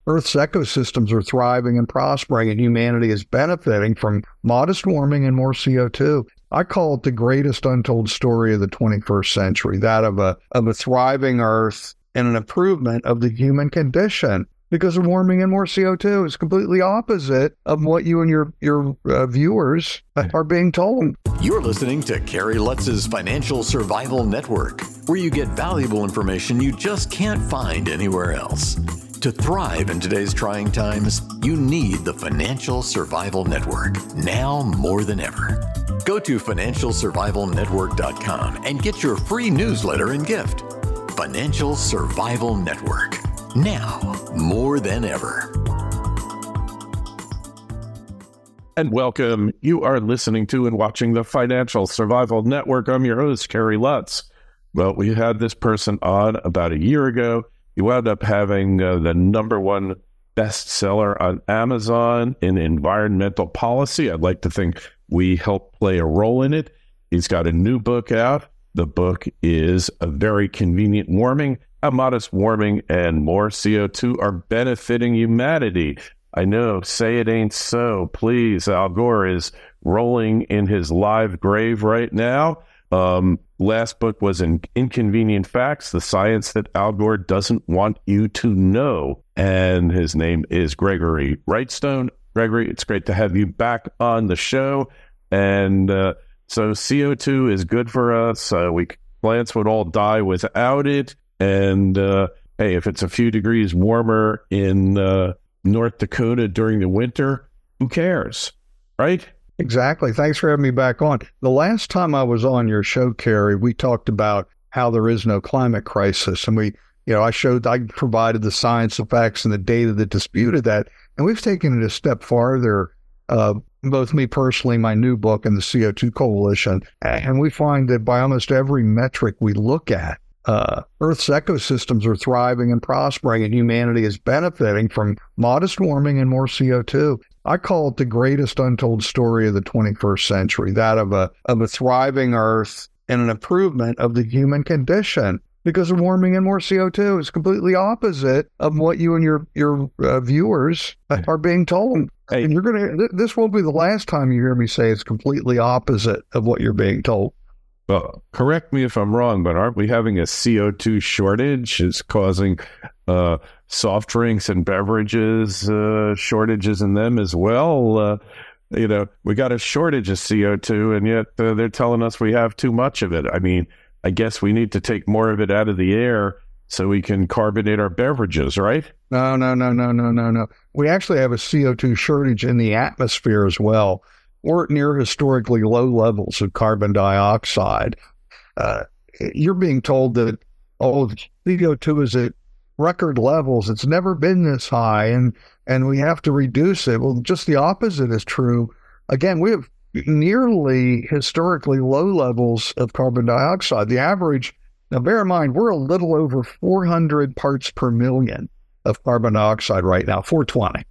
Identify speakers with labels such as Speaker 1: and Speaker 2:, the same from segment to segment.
Speaker 1: Earth's ecosystems are thriving and prospering, and humanity is benefiting from modest warming and more CO2. I call it the greatest untold story of the 21st century, that of a thriving Earth and an improvement of the human condition. Because of warming and more CO2 is completely opposite of what you and your viewers are being told.
Speaker 2: You're listening to Kerry Lutz's Financial Survival Network, where you get valuable information you just can't find anywhere else. To thrive in today's trying times, you need the Financial Survival Network, now more than ever. Go to financialsurvivalnetwork.com and get your free newsletter and gift. Financial Survival Network, now more than ever.
Speaker 3: And welcome. You are listening to and watching the Financial Survival Network. I'm your host, Kerry Lutz. Well, we had this person on about a year ago. He wound up having the number one bestseller on Amazon in environmental policy. I'd like to think we helped play a role in it. He's got a new book out. The book is A Very Convenient Warming, How Modest Warming and More CO2 Are Benefiting Humanity. I know, say it ain't so. Please, Al Gore is rolling in his live grave right now. Last book was Inconvenient Facts, the science that Al Gore doesn't want you to know. And his name is Gregory Wrightstone. Gregory, it's great to have you back on the show. And so CO2 is good for us. Plants would all die without it. And hey, if it's a few degrees warmer in North Dakota during the winter, who cares, right?
Speaker 1: Exactly. Thanks for having me back on. The last time I was on your show, Kerry, we talked about how there is no climate crisis. And I provided the science, the facts, and the data that disputed that. And we've taken it a step farther, both me personally, my new book, and the CO2 Coalition. And we find that by almost every metric we look at, Earth's ecosystems are thriving and prospering, and humanity is benefiting from modest warming and more CO2. I call it the greatest untold story of the 21st century, that of a thriving Earth and an improvement of the human condition. Because of warming and more CO2 is completely opposite of what you and your viewers are being told. Hey. And this won't be the last time you hear me say it's completely opposite of what you're being told.
Speaker 3: Well, correct me if I'm wrong, but aren't we having a CO2 shortage? It's causing soft drinks and beverages shortages in them as well. We got a shortage of CO2, and yet they're telling us we have too much of it. I mean, I guess we need to take more of it out of the air so we can carbonate our beverages, right?
Speaker 1: No. We actually have a CO2 shortage in the atmosphere as well. We're at near historically low levels of carbon dioxide. You're being told that CO2 is at record levels. It's never been this high, and we have to reduce it. Well, just the opposite is true. Again, we have nearly historically low levels of carbon dioxide. The average, now bear in mind, we're a little over 400 parts per million of carbon dioxide right now, 420.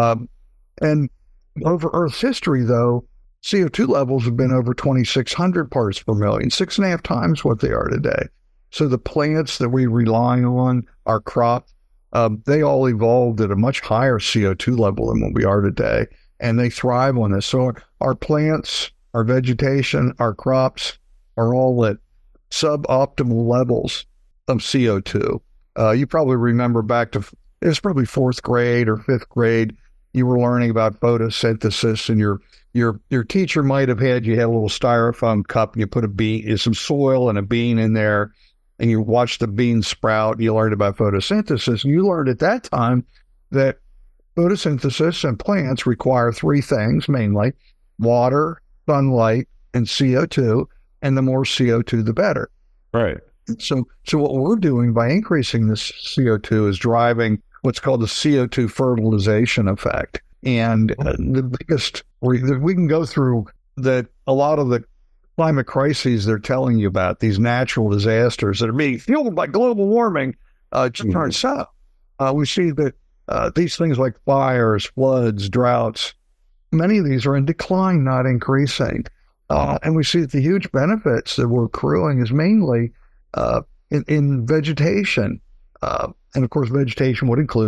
Speaker 1: And over Earth's history, though, CO2 levels have been over 2,600 parts per million, 6.5 times what they are today. So the plants that we rely on, our crop, they all evolved at a much higher CO2 level than what we are today, and they thrive on this. So our plants, our vegetation, our crops are all at suboptimal levels of CO2. You probably remember back to, it was probably 4th grade or 5th grade, you were learning about photosynthesis, and your teacher might have had, you had a little styrofoam cup, and you put some soil and a bean in there, and you watched the bean sprout, and you learned about photosynthesis. And you learned at that time that photosynthesis and plants require 3 things, mainly water, sunlight, and CO2, and the more CO2, the better.
Speaker 3: Right.
Speaker 1: So what we're doing by increasing this CO2 is driving what's called the CO2 fertilization effect. And the biggest, we can go through that, a lot of the climate crises they're telling you about, these natural disasters that are being fueled by global warming, just turns out. We see that these things like fires, floods, droughts, many of these are in decline, not increasing. And we see that the huge benefits that we're accruing is mainly in vegetation. And of course, vegetation would include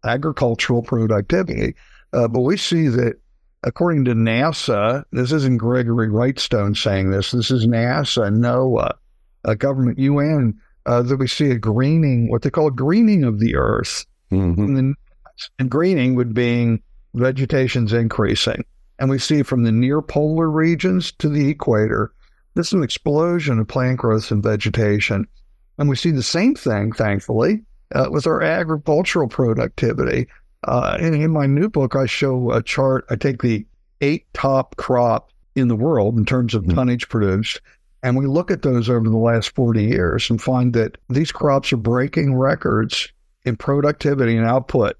Speaker 1: agricultural productivity. But we see that according to NASA, this isn't Gregory Whitestone saying this is NASA, NOAA, government UN, that we see a greening, what they call greening of the earth. And greening would be vegetation's increasing. And we see from the near polar regions to the equator, this is an explosion of plant growth and vegetation. And we see the same thing, thankfully, with our agricultural productivity. In my new book, I show a chart. I take the 8 top crops in the world in terms of tonnage produced, and we look at those over the last 40 years and find that these crops are breaking records in productivity and output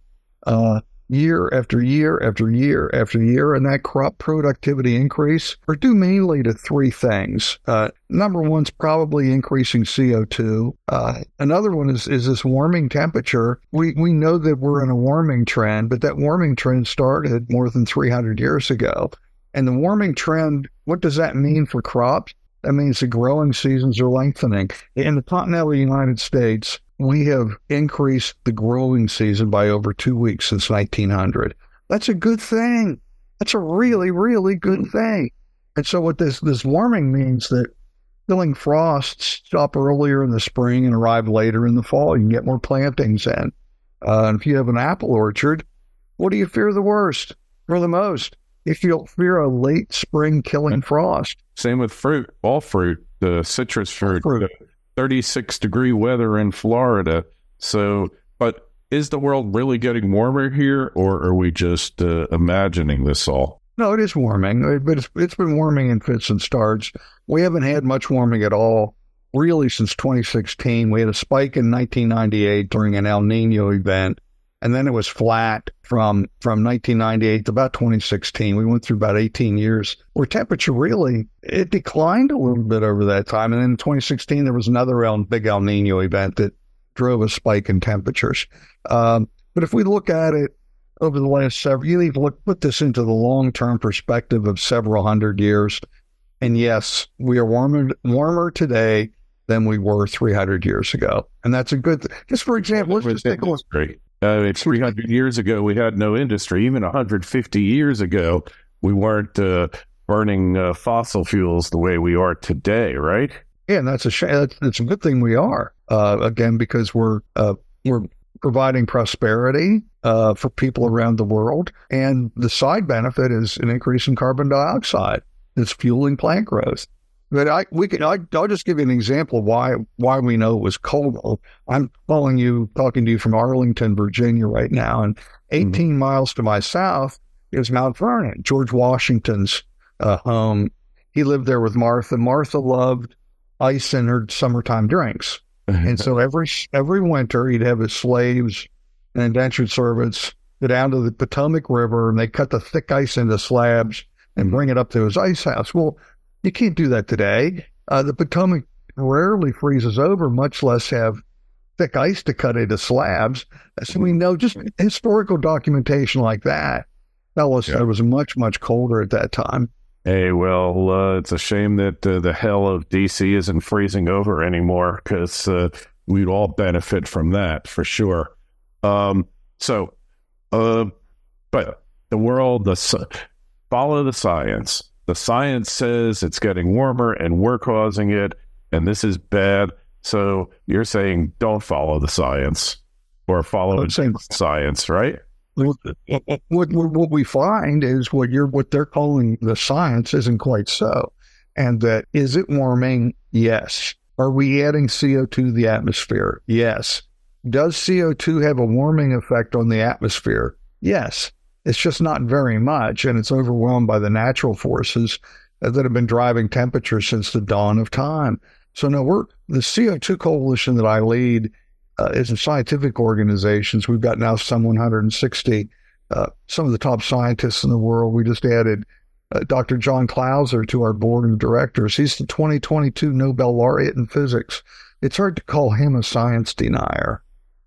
Speaker 1: year after year after year after year. And that crop productivity increase are due mainly to 3 things. Number one's probably increasing CO2. Another one is this warming temperature. We know that we're in a warming trend, but that warming trend started more than 300 years ago. And the warming trend, what does that mean for crops? That means the growing seasons are lengthening. In the continental United States, we have increased the growing season by over 2 weeks since 1900. That's a good thing. That's a really, really good thing. And so what this warming means that filling frosts stop earlier in the spring and arrive later in the fall. You can get more plantings in. And if you have an apple orchard, what do you fear the worst or the most? If you'll fear a late spring killing frost.
Speaker 3: Same with fruit, all fruit, the citrus fruit. 36-degree weather in Florida. So, but is the world really getting warmer here, or are we just imagining this all?
Speaker 1: No, it is warming, but it's been warming in fits and starts. We haven't had much warming at all, really, since 2016. We had a spike in 1998 during an El Nino event, and then it was flat from 1998 to about 2016. We went through about 18 years where temperature really, it declined a little bit over that time. And then in 2016, there was another big El Nino event that drove a spike in temperatures. But if we look at it over the last several, you need to put this into the long-term perspective of several hundred years. And yes, we are warmer today than we were 300 years ago. And that's a good thing. Just for example, let's just take a look.
Speaker 3: 300 years ago, we had no industry. Even 150 years ago, we weren't burning fossil fuels the way we are today, right?
Speaker 1: Yeah, and that's a shame. It's a good thing we are, again, because we're providing prosperity for people around the world. And the side benefit is an increase in carbon dioxide. It's fueling plant growth. But I'll just give you an example of why we know it was cold. I'm talking to you from Arlington, Virginia right now, and 18 miles to my south is Mount Vernon, George Washington's home. He lived there with Martha. Martha loved ice in her summertime drinks. And so every winter he'd have his slaves and indentured servants go down to the Potomac River, and they cut the thick ice into slabs and bring it up to his ice house. Well, you can't do that today. The Potomac rarely freezes over, much less have thick ice to cut into slabs. So we know just historical documentation like that tell us that it was much, much colder at that time.
Speaker 3: Hey, well, it's a shame that the hell of D.C. isn't freezing over anymore, because we'd all benefit from that for sure. But the world, follow the science. The science says it's getting warmer and we're causing it, and this is bad. So you're saying don't follow the science or follow science, right?
Speaker 1: What we find is what they're calling the science isn't quite so. And that, is it warming? Yes. Are we adding CO2 to the atmosphere? Yes. Does CO2 have a warming effect on the atmosphere? Yes. It's just not very much, and it's overwhelmed by the natural forces that have been driving temperature since the dawn of time. So no, the CO2 coalition that I lead is in scientific organizations. We've got now some 160, some of the top scientists in the world. We just added Dr. John Clauser to our board of directors. He's the 2022 Nobel laureate in physics. It's hard to call him a science denier.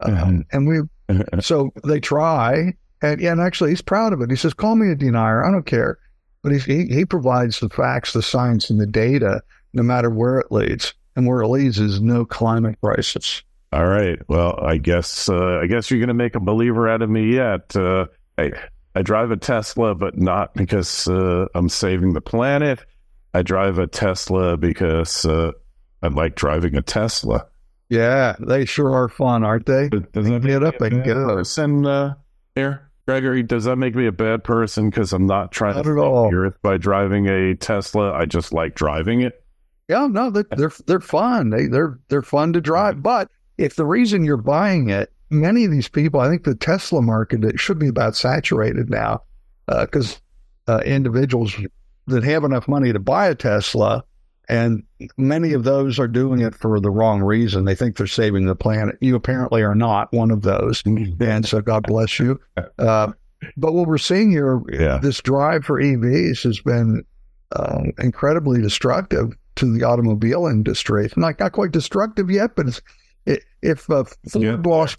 Speaker 1: So they try. And actually, he's proud of it. He says, call me a denier. I don't care. But he provides the facts, the science, and the data, no matter where it leads. And where it leads is no climate crisis.
Speaker 3: All right. Well, I guess you're going to make a believer out of me yet. I drive a Tesla, but not because I'm saving the planet. I drive a Tesla because I like driving a Tesla.
Speaker 1: Yeah, they sure are fun, aren't they?
Speaker 3: Does that
Speaker 1: Get up and go.
Speaker 3: Here, Gregory, does that make me a bad person because I'm not trying
Speaker 1: Not
Speaker 3: to
Speaker 1: at
Speaker 3: save
Speaker 1: all.
Speaker 3: the earth by driving a Tesla? I just like driving it.
Speaker 1: Yeah, no, they're fun. They're fun to drive. But if the reason you're buying it, many of these people, I think the Tesla market, it should be about saturated now, because individuals that have enough money to buy a Tesla, and many of those are doing it for the wrong reason. They think they're saving the planet. You apparently are not one of those, and so God bless you. But what we're seeing here, this drive for EVs has been incredibly destructive to the automobile industry. It's not quite destructive yet, but if Ford lost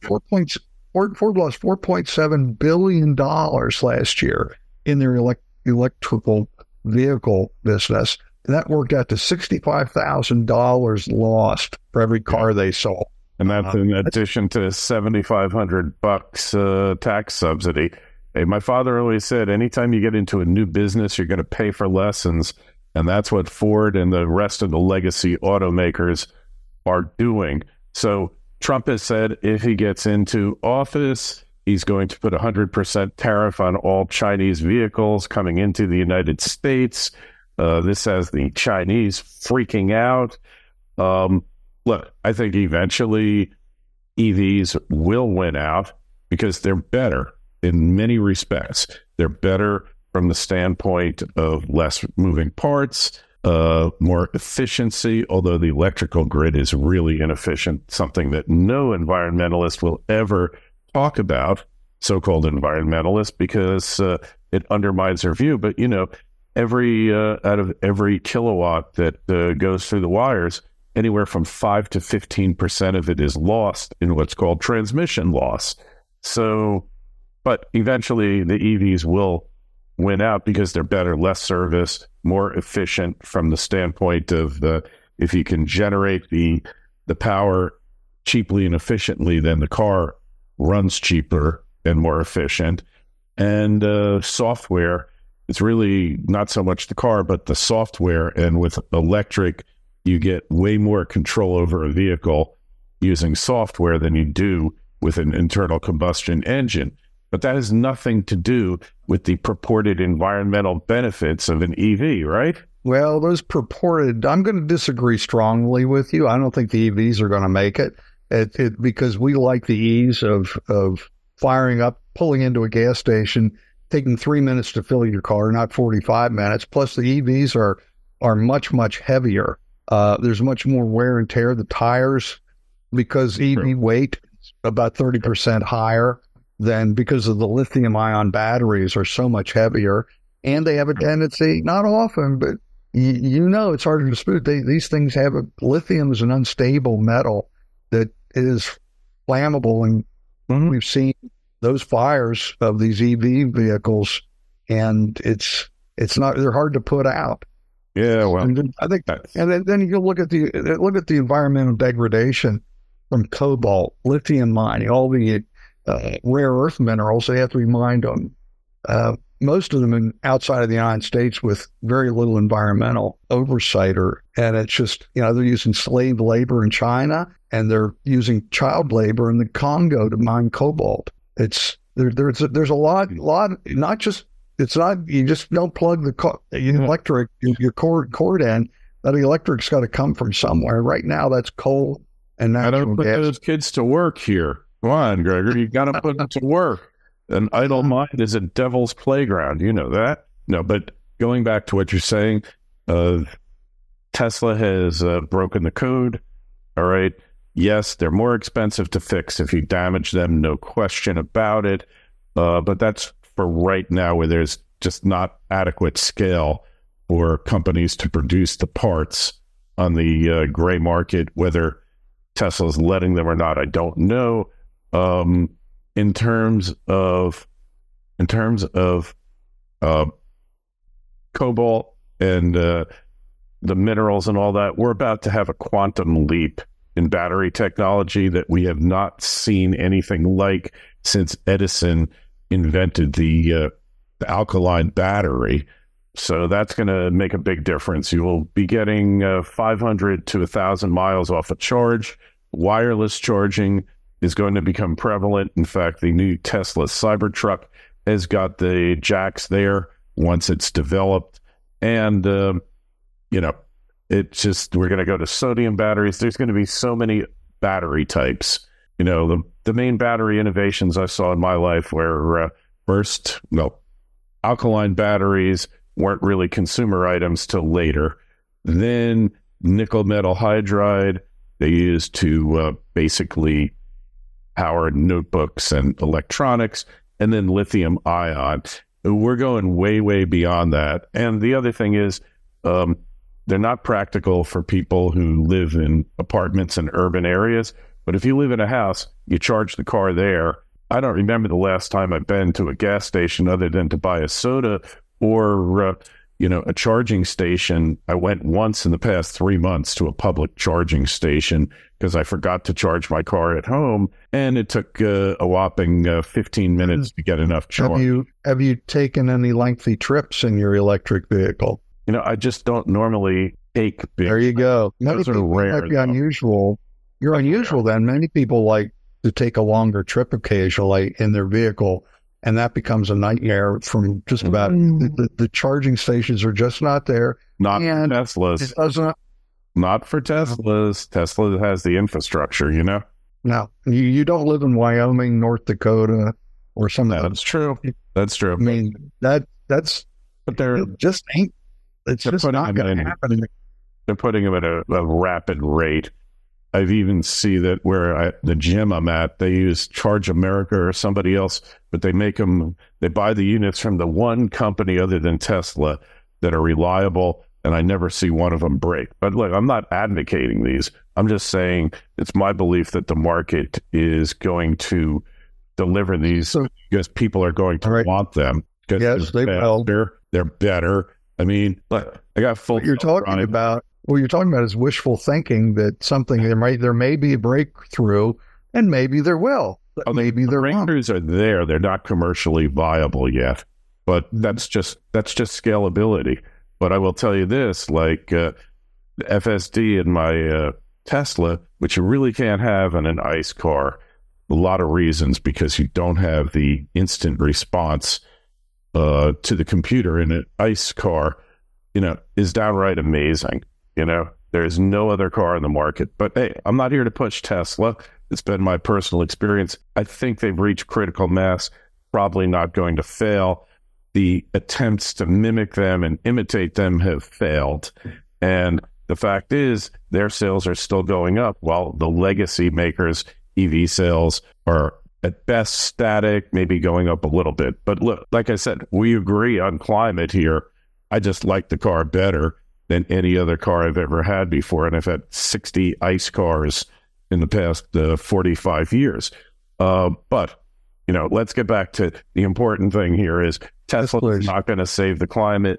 Speaker 1: $4.7 billion last year in their electrical vehicle business, and that worked out to $65,000 lost for every car they sold.
Speaker 3: And that's in addition to $7,500 tax subsidy. Hey, my father always said, anytime you get into a new business, you're going to pay for lessons. And that's what Ford and the rest of the legacy automakers are doing. So Trump has said if he gets into office, he's going to put 100% tariff on all Chinese vehicles coming into the United States. This has the Chinese freaking out. Look, I think eventually EVs will win out because they're better in many respects. They're better from the standpoint of less moving parts, more efficiency, although the electrical grid is really inefficient, something that no environmentalist will ever talk about, so-called environmentalist, because it undermines their view. But, out of every kilowatt that goes through the wires, anywhere from 5 to 15% of it is lost in what's called transmission loss. So, but eventually the EVs will win out because they're better, less service, more efficient from the standpoint of if you can generate the power cheaply and efficiently, then the car runs cheaper and more efficient. And software, it's really not so much the car, but the software. And with electric, you get way more control over a vehicle using software than you do with an internal combustion engine. But that has nothing to do with the purported environmental benefits of an EV, right?
Speaker 1: Well, those purported, I'm going to disagree strongly with you. I don't think the EVs are going to make it, because we like the ease of firing up, pulling into a gas station, taking 3 minutes to fill your car, not 45 minutes. Plus, the EVs are much, much heavier. There's much more wear and tear. The tires, because EV weight is about 30% higher than, because of the lithium-ion batteries are so much heavier. And they have a tendency, not often, but it's hard to dispute. These things lithium is an unstable metal that is flammable. And we've seen those fires of these EV vehicles, and they're hard to put out.
Speaker 3: Yeah, well,
Speaker 1: and then, I think, and then you look at the environmental degradation from cobalt, lithium mining, all the rare earth minerals. They have to be mined on most of them outside of the United States with very little environmental oversight, and it's just they're using slave labor in China, and they're using child labor in the Congo to mine cobalt. There's a lot, not just. It's not, you just don't plug the electric, your cord in. That electric's got to come from somewhere. Right now, that's coal and natural gas.
Speaker 3: I don't put those kids to work here. Come on, Gregory, you got to put them to work. An idle mind is a devil's playground. You know that? No, but going back to what you're saying, Tesla has broken the code. All right. Yes, they're more expensive to fix if you damage them, no question about it. But that's for right now, where there's just not adequate scale for companies to produce the parts on the gray market. Whether Tesla's letting them or not, I don't know. In terms of cobalt and the minerals and all that, we're about to have a quantum leap in battery technology that we have not seen anything like since Edison invented the alkaline battery. So that's going to make a big difference. You will be getting 500 to 1,000 miles off a charge. Wireless charging is going to become prevalent. In fact, the new Tesla Cybertruck has got the jacks there once it's developed. And, it's just, we're going to go to sodium batteries. There's going to be so many battery types. The main battery innovations I saw in my life were first, alkaline batteries weren't really consumer items till later. Then nickel metal hydride, they used to basically power notebooks and electronics, and then lithium ion. We're going way, way beyond that. And the other thing is, they're not practical for people who live in apartments in urban areas. But if you live in a house, you charge the car there. I don't remember the last time I've been to a gas station other than to buy a soda or, a charging station. I went once in the past 3 months to a public charging station because I forgot to charge my car at home, and it took a whopping 15 minutes to get enough charge.
Speaker 1: Have you taken any lengthy trips in your electric vehicle?
Speaker 3: I just don't normally take big.
Speaker 1: There you go.
Speaker 3: Those are rare.
Speaker 1: Might be unusual. You're unusual then. Many people like to take a longer trip occasionally in their vehicle, and that becomes a nightmare from just about the charging stations are just not there.
Speaker 3: Not for Teslas.
Speaker 1: It doesn't.
Speaker 3: Not for Teslas. Tesla has the infrastructure,
Speaker 1: No, you don't live in Wyoming, North Dakota, or something.
Speaker 3: That's true. That's true.
Speaker 1: I mean, that's.
Speaker 3: But they're
Speaker 1: just ain't. It's just not going to happen.
Speaker 3: They're putting them at a rapid rate. I've even seen that the gym I'm at, they use Charge America or somebody else, but they buy the units from the one company other than Tesla that are reliable, and I never see one of them break. But look, I'm not advocating these. I'm just saying it's my belief that the market is going to deliver these because people are going to want them.
Speaker 1: Yes, they will.
Speaker 3: They're better. I mean, look, I got full.
Speaker 1: What you're talking about is wishful thinking that something there may be a breakthrough, and maybe there will. But maybe there won't.
Speaker 3: Breakthroughs are there. They're not commercially viable yet, but that's just scalability. But I will tell you this: like the FSD in my Tesla, which you really can't have in an ICE car. A lot of reasons, because you don't have the instant response to the computer in an ICE car, is downright amazing. There's no other car in the market. But hey, I'm not here to push Tesla. It's been my personal experience. I think they've reached critical mass, probably not going to fail. The attempts to mimic them and imitate them have failed. And the fact is, their sales are still going up, while the legacy makers' EV sales are at best static, maybe going up a little bit. But look, like I said, we agree on climate here. I just like the car better than any other car I've ever had before. And I've had 60 ICE cars in the past 45 years. But, let's get back to the important thing here is Tesla is not going to save the climate.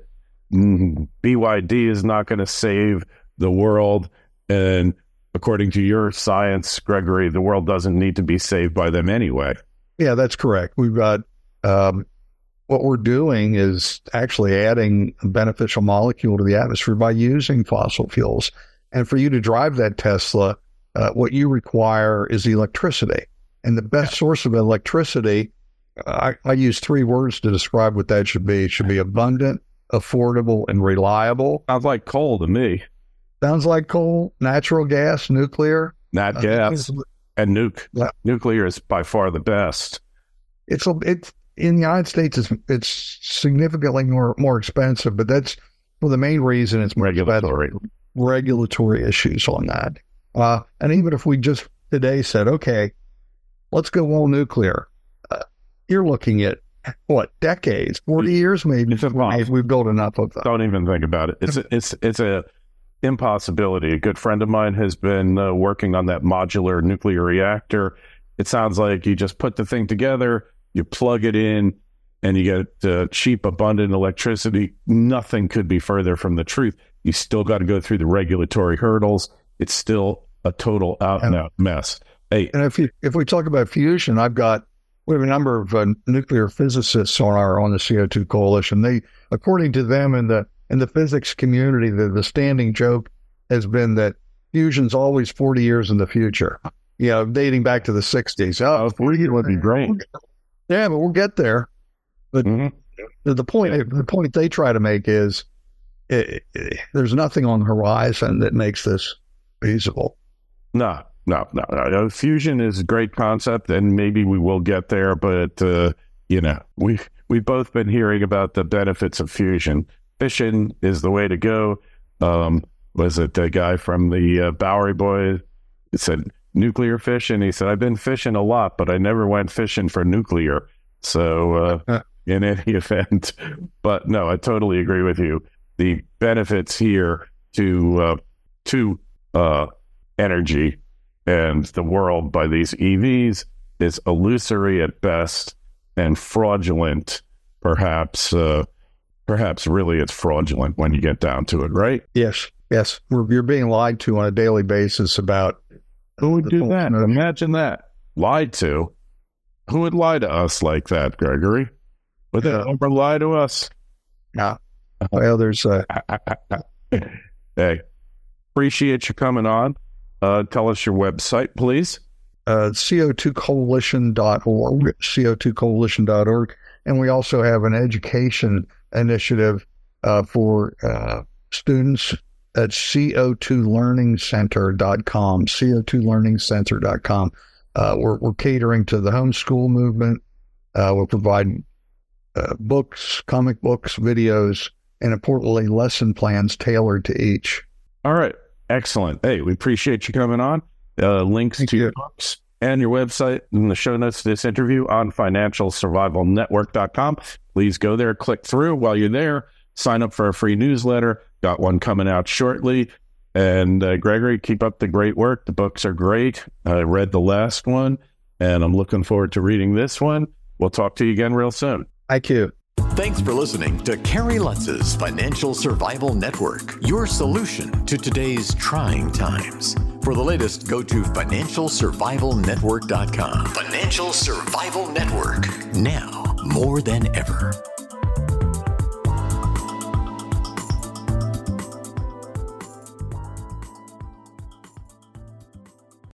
Speaker 3: BYD is not going to save the world. And according to your science, Gregory, the world doesn't need to be saved by them anyway.
Speaker 1: Yeah, that's correct. We've got what we're doing is actually adding a beneficial molecule to the atmosphere by using fossil fuels. And for you to drive that Tesla, what you require is electricity. And the best source of electricity, I use 3 words to describe what that should be. It should be abundant, affordable, and reliable.
Speaker 3: Sounds like coal to me.
Speaker 1: Sounds like coal, natural gas, nuclear.
Speaker 3: Nat gas and nuclear is by far the best.
Speaker 1: It's in the United States. It's significantly more expensive, but that's for the main reason it's regulatory issues on that. And even if we just today said, okay, let's go all nuclear, you're looking at decades, 40 years maybe. We've built enough of them.
Speaker 3: Don't even think about it. It's a impossibility. A good friend of mine has been working on that modular nuclear reactor. It sounds like you just put the thing together, you plug it in, and you get cheap, abundant electricity. Nothing could be further from the truth. You still got to go through the regulatory hurdles. It's still a total out and out mess. Hey,
Speaker 1: and if we talk about fusion, we have a number of nuclear physicists on the CO2 Coalition. They, according to them, in the physics community, the standing joke has been that fusion's always 40 years in the future. Dating back to the 60s.
Speaker 3: Oh, 40 years would be great.
Speaker 1: Yeah, but we'll get there. But the point they try to make is there's nothing on the horizon that makes this feasible.
Speaker 3: No. Fusion is a great concept, and maybe we will get there. But we've both been hearing about the benefits of fusion. Fission is the way to go. Was it the guy from the Bowery Boys? He said nuclear fission. He said, I've been fishing a lot, but I never went fishing for nuclear. So in any event, but no, I totally agree with you. The benefits here to energy and the world by these EVs is illusory at best and fraudulent. Perhaps really it's fraudulent when you get down to it, right?
Speaker 1: Yes. You're being lied to on a daily basis about.
Speaker 3: Who would do that? Imagine that. Lied to? Who would lie to us like that, Gregory? Would they ever lie to us?
Speaker 1: No. Well, there's
Speaker 3: Hey, appreciate you coming on. Tell us your website, please.
Speaker 1: CO2coalition.org, CO2coalition.org. And we also have an education initiative for students at CO2learningcenter.com, CO2learningcenter.com. We're catering to the homeschool movement. We'll provide books, comic books, videos, and importantly, lesson plans tailored to each.
Speaker 3: All right. Excellent. Hey, we appreciate you coming on. Links to your books and your website in the show notes to this interview on financialsurvivalnetwork.com. Please go there, click through. While you're there, sign up for a free newsletter. Got one coming out shortly. And Gregory, keep up the great work. The books are great. I read the last one, and I'm looking forward to reading this one. We'll talk to you again real soon.
Speaker 1: Thank you.
Speaker 2: Thanks for listening to Kerry Lutz's Financial Survival Network, your solution to today's trying times. For the latest, go to financialsurvivalnetwork.com. Financial Survival Network, now more than ever.